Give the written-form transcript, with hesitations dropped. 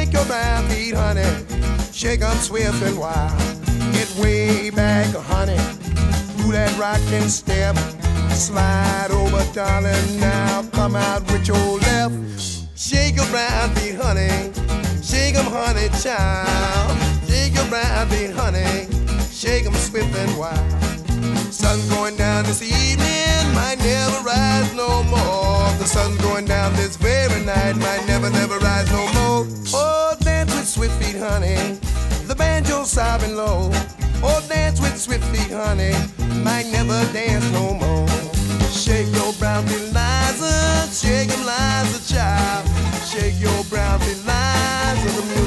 Shake your brown feet, honey. Shake 'em swift and wild. Get way back, honey. Do that rockin' step. Slide over, darling, now come out with your left. Shake your brown feet, honey. Shake 'em, honey, child. Shake your brown feet, honey. Shake 'em swift and wild. Sun's going down this evening, might never rise no more. The sun's going down this very night, might never, never rise no more. Oh, dance with swift feet, honey. The banjo's sobbing low. Oh, dance with swift feet, honey. Might never dance no more. Shake your brown feet, Liza. Shake 'em, Liza, child. Shake your brown feet, Liza. The music